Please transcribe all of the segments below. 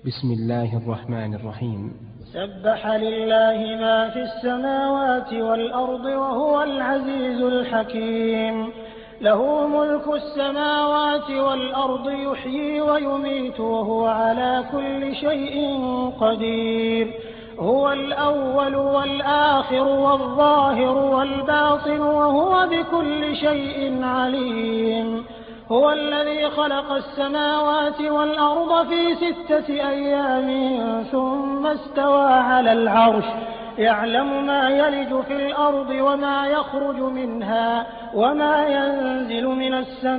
بسم الله الرحمن الرحيم. سبح لله ما في السماوات والأرض وهو العزيز الحكيم. له ملك السماوات والأرض يحيي ويميت وهو على كل شيء قدير. هو الأول والآخر والظاهر والباطن وهو بكل شيء عليم. هو الذي خلق السماوات والأرض في 6 أيام ثم استوى على العرش يعلم ما يلج في الأرض وما يخرج منها وما ينزل من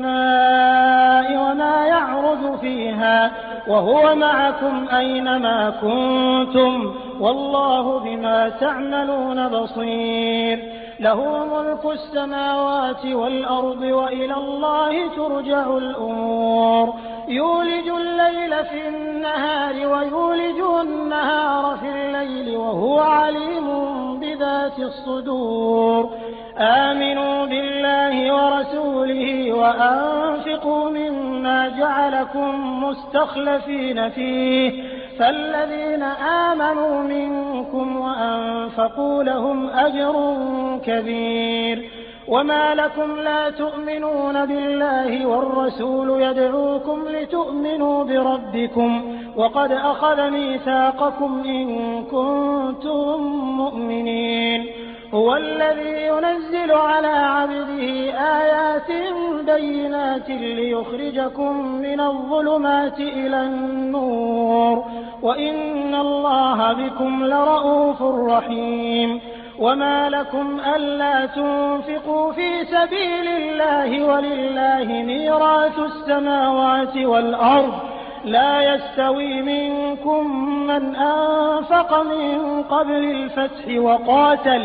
السماء وما يعرج فيها وهو معكم أينما كنتم والله بما تعملون بصير. له ملك السماوات والأرض وإلى الله ترجع الأمور. يولج الليل في النهار ويولج النهار في الليل وهو عليم بذات الصدور. آمنوا بالله ورسوله وأنفقوا مما جعلكم مستخلفين فيه فالذين آمنوا منكم وأنفقوا لهم أجر كبير. وما لكم لا تؤمنون بالله والرسول يدعوكم لتؤمنوا بربكم وقد أخذ ميثاقكم إن كنتم مؤمنين. هو الذي ينزل على عبده آيات بينات ليخرجكم من الظلمات إلى النور وإن الله بكم لرءوف رحيم. وما لكم ألا تنفقوا في سبيل الله ولله ميراث السماوات والأرض لا يستوي منكم من أنفق من قبل الفتح وقاتل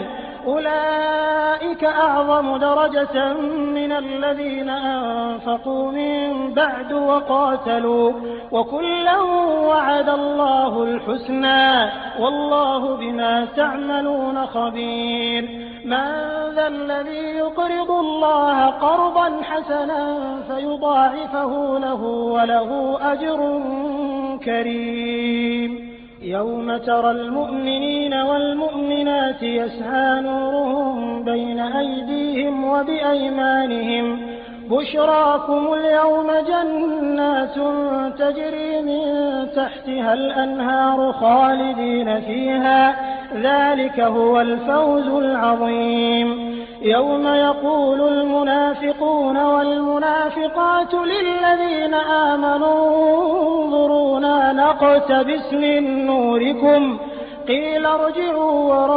أولئك أعظم درجة من الذين أنفقوا من بعد وقاتلوا وكلا وعد الله الحسنى والله بما تعملون خبير. من ذا الذي يقرض الله قرضا حسنا فيضاعفه له وله أجر كريم. يوم ترى المؤمنين والمؤمنات يسعى نورهم بين أيديهم وبأيمانهم بشراكم اليوم جنات تجري من تحتها الأنهار خالدين فيها ذلك هو الفوز العظيم. يوم يقول المنافقون والمنافقات للذين آمنوا انظرونا نقتبس من نوركم قيل ارجعوا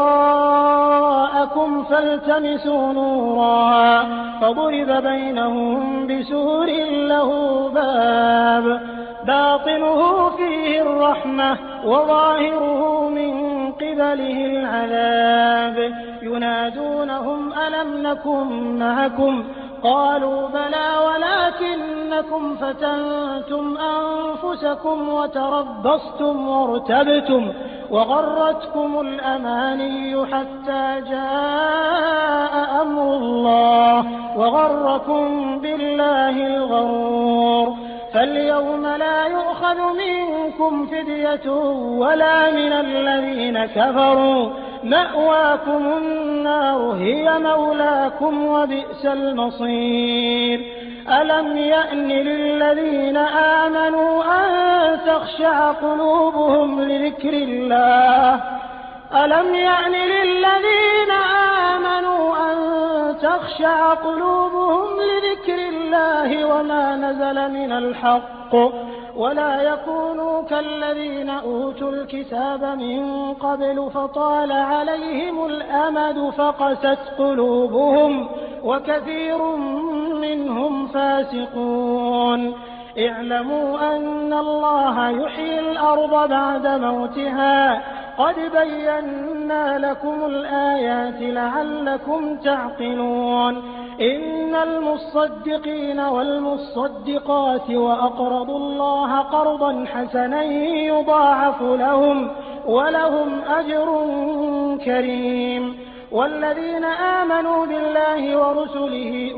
وراءكم فالتمسوا نورا فضرب بينهم بسور له باب باطنه فيه الرحمة وظاهره من قبله العذاب ينادونهم ألم نكن معكم قالوا بلى ولكنكم فتنتم أنفسكم وتربصتم وارتبتم وغرتكم الأماني حتى جاء أمر الله وغركم بالله الغرور. فاليوم لا يؤخذ منكم فدية ولا من الذين كفروا مأواكم النار هي مولاكم وبئس المصير. ألم يأن للذين آمنوا أن تخشع قلوبهم لذكر الله ألم يأن للذين آمنوا أن تخشع قلوبهم لذكر الله وما نزل من الحق ولا يكونوا كالذين أوتوا الكتاب من قبل فطال عليهم الأمد فقست قلوبهم وكثير منهم فاسقون. اعلموا أن الله يحيي الأرض بعد موتها قد بينا لكم الآيات لعلكم تعقلون. إن المصدقين والمصدقات وأقرضوا الله قرضا حسنا يضاعف لهم ولهم أجر كريم. والذين آمنوا بالله ورسله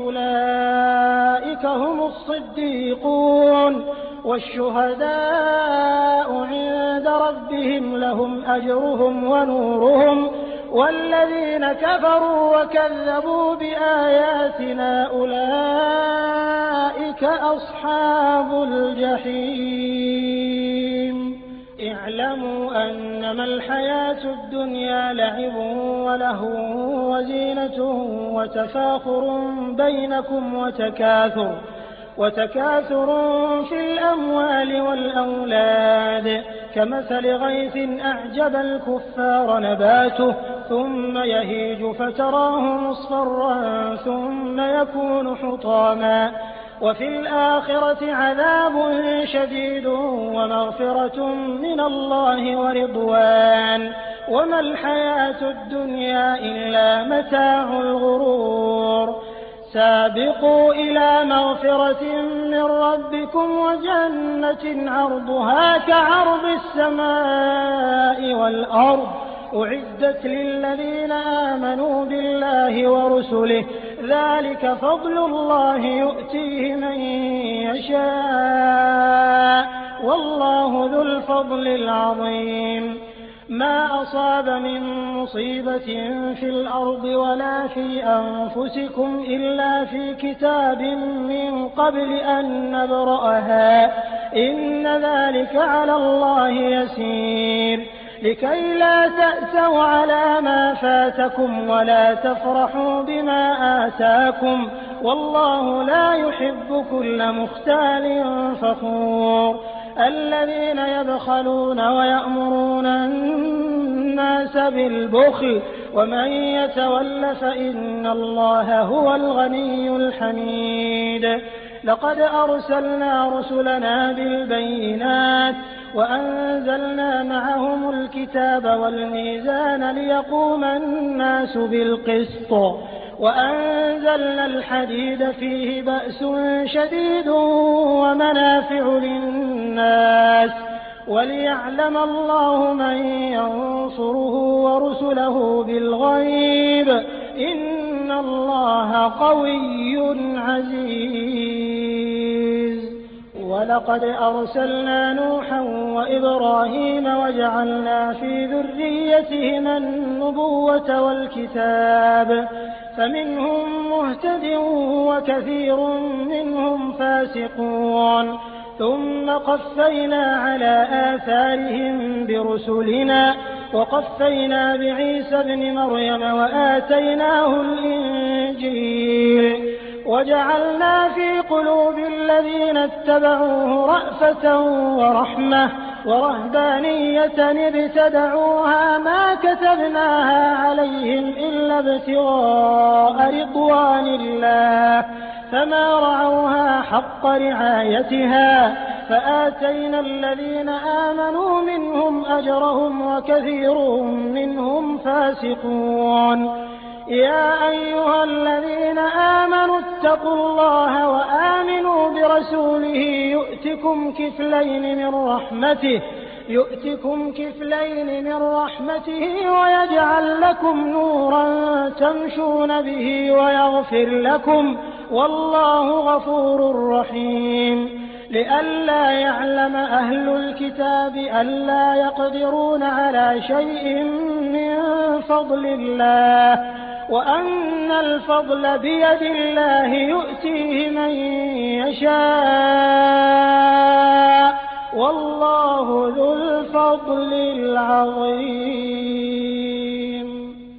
أولئك هم الصديقون والشهداء عند ربهم لهم أجرهم ونورهم والذين كفروا وكذبوا بآياتنا أولئك أصحاب الجحيم اعلموا أنما الحياة الدنيا لعب ولهو وزينة وتفاخر بينكم وتكاثر في الأموال والأولاد كمثل غيث أعجب الكفار نباته ثم يهيج فتراه مصفرا ثم يكون حطاما وفي الآخرة عذاب شديد ومغفرة من الله ورضوان وما الحياة الدنيا إلا متاع الغرور سابقوا إلى مغفرة من ربكم وجنة عرضها كعرض السماء والأرض أعدت للذين آمنوا بالله ورسله ذلك فضل الله يؤتيه من يشاء والله ذو الفضل العظيم ما أصاب من مصيبة في الأرض ولا في أنفسكم إلا في كتاب من قبل أن نبرأها إن ذلك على الله يسير لكي لا تأسوا على ما فاتكم ولا تفرحوا بما آتاكم والله لا يحب كل مختال فخور الذين يبخلون ويأمرون الناس بالبخل ومن يتول فإن الله هو الغني الحميد لقد أرسلنا رسلنا بالبينات وأنزلنا معهم الكتاب والميزان ليقوم الناس بالقسط وأنزلنا الحديد فيه بأس شديد ومنافع للناس وليعلم الله من ينصره ورسله بالغيب إن الله قوي عزيز ولقد أرسلنا نوحا وإبراهيم وجعلنا في ذريتهما النبوة والكتاب فمنهم مهتد وكثير منهم فاسقون ثم قفينا على آثارهم برسلنا وقفينا بعيسى ابن مريم وآتيناه الإنجيل وجعلنا في قلوب الذين اتبعوه رأفة ورحمة ورهبانية ابتدعوها ما كتبناها عليهم إلا ابتغاء رضوان الله فما رعوها حق رعايتها فآتينا الذين آمنوا منهم أجرهم وكثير منهم فاسقون يا أيها الذين آمنوا اتقوا الله وآمنوا برسوله يؤتكم كفلين من رحمته ويجعل لكم نورا تمشون به ويغفر لكم والله غفور رحيم لئلا يعلم أهل الكتاب ألا يقدرون على شيء من فضل الله وأن الفضل بيد الله يؤتيه من يشاء والله ذو الفضل العظيم